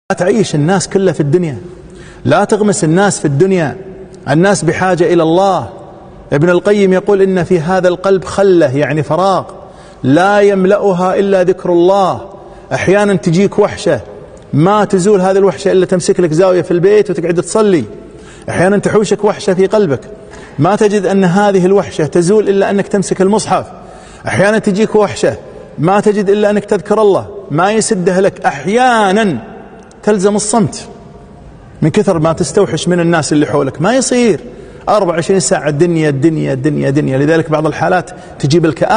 لا تعيش الناس كلها في الدنيا، لا تغمس الناس في الدنيا. الناس بحاجة إلى الله. ابن القيم يقول إن في هذا القلب خلة، يعني فراغ لا يملأها إلا ذكر الله. أحيانا تجيك وحشة ما تزول هذه الوحشة إلا تمسك لك زاوية في البيت وتقعد تصلي. أحيانا تحوشك وحشة في قلبك ما تجد أن هذه الوحشة تزول إلا أنك تمسك المصحف. أحيانا تجيك وحشة ما تجد إلا أنك تذكر الله ما يسده لك. أحيانا تلزم الصمت من كثر ما تستوحش من الناس اللي حولك. ما يصير 24 ساعة الدنيا الدنيا الدنيا دنيا. لذلك بعض الحالات تجيب الكآبة.